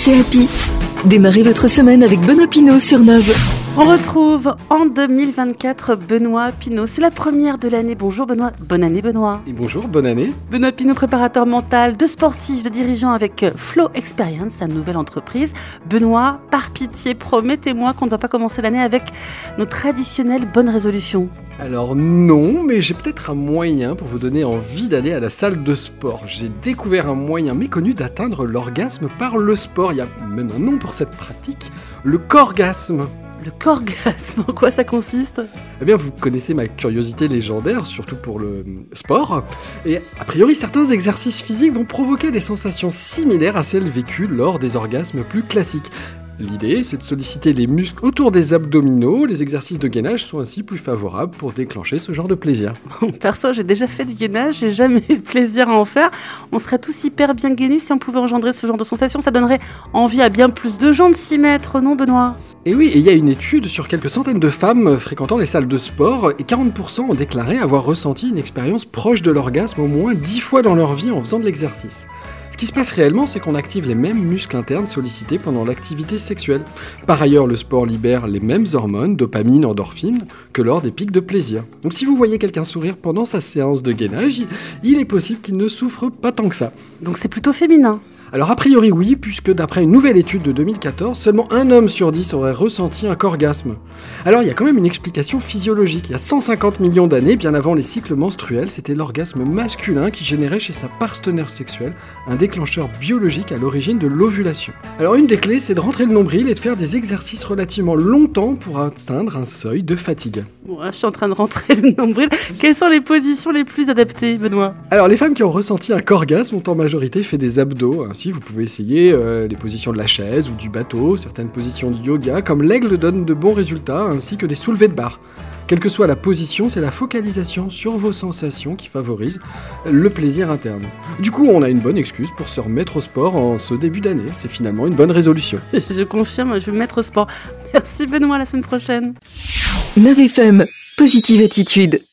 c'est Happy. Démarrez votre semaine avec Benoît Pinault sur Neuve. On retrouve en 2024 Benoît Pinault. C'est la première de l'année. Bonjour Benoît. Bonne année Benoît. Et bonjour, bonne année. Benoît Pinault, préparateur mental de sportifs, de dirigeants avec Flow Experience, sa nouvelle entreprise. Benoît, par pitié, promettez-moi qu'on ne va pas commencer l'année avec nos traditionnelles bonnes résolutions. Alors non, mais j'ai peut-être un moyen pour vous donner envie d'aller à la salle de sport. J'ai découvert un moyen méconnu d'atteindre l'orgasme par le sport. Il y a même un nom pour cette pratique, le corgasme. Le corgasme, en quoi ça consiste ? Eh bien, vous connaissez ma curiosité légendaire, surtout pour le sport. Et a priori, certains exercices physiques vont provoquer des sensations similaires à celles vécues lors des orgasmes plus classiques. L'idée, c'est de solliciter les muscles autour des abdominaux. Les exercices de gainage sont ainsi plus favorables pour déclencher ce genre de plaisir. Bon, perso, j'ai déjà fait du gainage, j'ai jamais eu de plaisir à en faire. On serait tous hyper bien gainés si on pouvait engendrer ce genre de sensation. Ça donnerait envie à bien plus de gens de s'y mettre, non Benoît ? Et oui, il y a une étude sur quelques centaines de femmes fréquentant les salles de sport et 40% ont déclaré avoir ressenti une expérience proche de l'orgasme au moins 10 fois dans leur vie en faisant de l'exercice. Ce qui se passe réellement, c'est qu'on active les mêmes muscles internes sollicités pendant l'activité sexuelle. Par ailleurs, le sport libère les mêmes hormones, dopamine, endorphine, que lors des pics de plaisir. Donc si vous voyez quelqu'un sourire pendant sa séance de gainage, il est possible qu'il ne souffre pas tant que ça. Donc c'est plutôt féminin. Alors a priori oui, puisque d'après une nouvelle étude de 2014, seulement un homme sur 10 aurait ressenti un corgasme. Alors il y a quand même une explication physiologique. Il y a 150 millions d'années, bien avant les cycles menstruels, c'était l'orgasme masculin qui générait chez sa partenaire sexuelle un déclencheur biologique à l'origine de l'ovulation. Alors une des clés, c'est de rentrer le nombril et de faire des exercices relativement longtemps pour atteindre un seuil de fatigue. Bon, je suis en train de rentrer le nombril. Quelles sont les positions les plus adaptées, Benoît ? Alors les femmes qui ont ressenti un corgasme ont en majorité fait des abdos. Ainsi, vous pouvez essayer les positions de la chaise ou du bateau, certaines positions de yoga, comme l'aigle donne de bons résultats, ainsi que des soulevés de barre. Quelle que soit la position, c'est la focalisation sur vos sensations qui favorise le plaisir interne. Du coup, on a une bonne excuse pour se remettre au sport en ce début d'année. C'est finalement une bonne résolution. Je confirme, je vais me mettre au sport. Merci Benoît, à la semaine prochaine. Neuve FM, positive attitude.